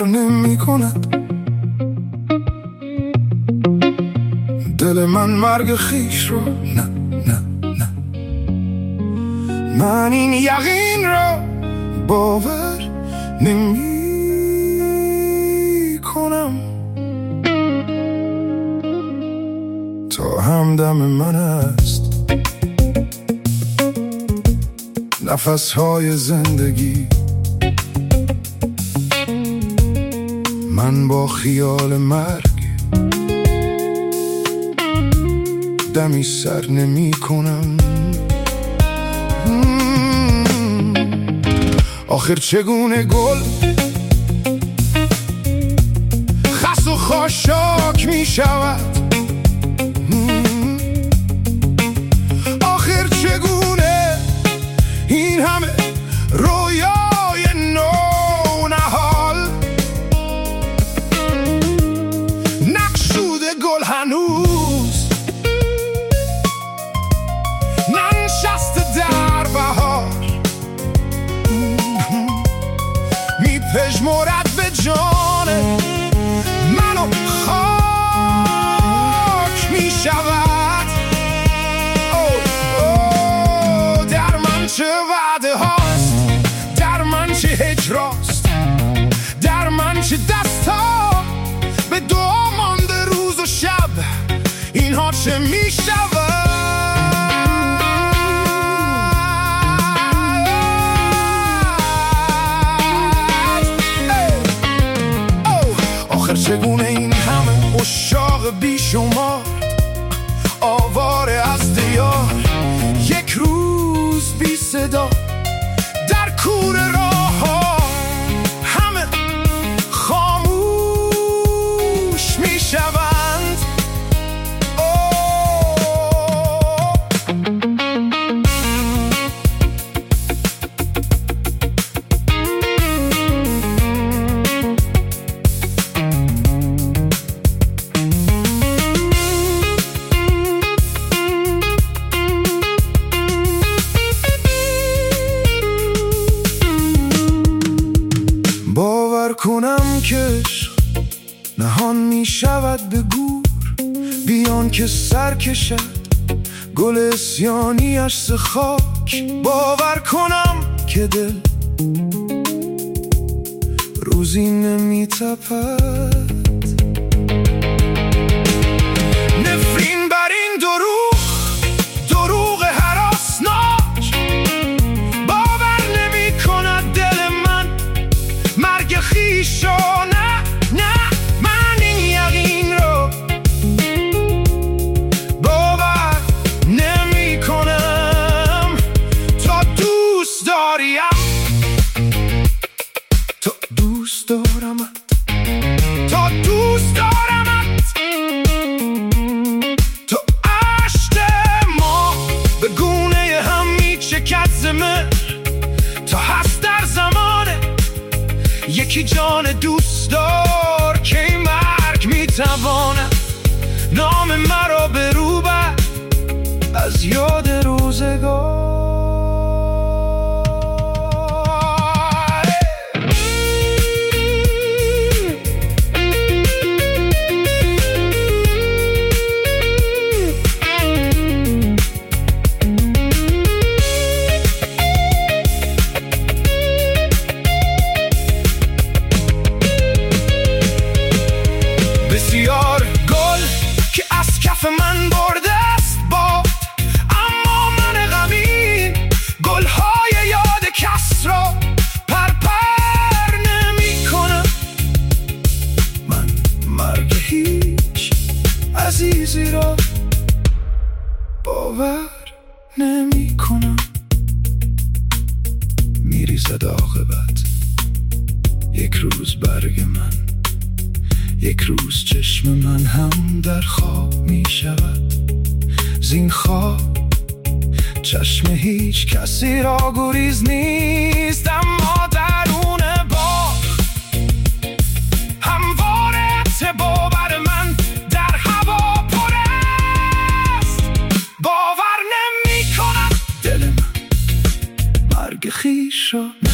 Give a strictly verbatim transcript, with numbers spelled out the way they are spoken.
باور نمی کند دل من مرگ خیش رو. نه نه نه من این یقین را باور نمی کنم تا همدم من است نفس‌های زندگی. من با خیال مرگ دمی سر نمی کنم. آخر چگونه گل خس و خاشاک می شود؟ آخر چگونه این همه رویای نو نهال نقشوده گل هنوز ننشسته در بهار میپژمرد به جان منو خاک میشود. اوه اوه در من چه وعده هاست، در من چه هجراست، در من چه دستا به دعا مانده روز و شب. اینها چه میشود؟ چگونه این همه عشاق بیشمار آواره از دیار یک روز بی صدا در کوره راه ها همه خاموش می شوند. باور کنم که عشق نهان می شود به گور بیان که سر کشد گل اسیانیش ز خاک. باور کنم که دل روزی نمی تپد نفرین بر این دروغ دروغ هراسناک. باور نمی کند دل من مرگ خیشو. نه نه من این یقین رو باور نمی کنم. تا دوست داریم تا دوست دارمت تا دوست دارمت تا عشق ما به گونه هم می چکد زمه تا هست در زمانه یکی جان دوست دار که این مرگ میتواند نام مرا به رو بر از یاد روزگار. بسیار گل که از کف من برده است باد، اما من غمین گلهای یاد کس را پرپر نمی کنم. من مرگ هیچ عزیزی را باور نمی کنم. میریزد عاقبت یک روز برگ من، یک روز چشم من هم در خواب می شود. زین خواب چشم هیچ کسی را گریز نیست، اما درون باغ همواره باور من در هوا پر است. باور نمی کنم دل من مرگ خویش را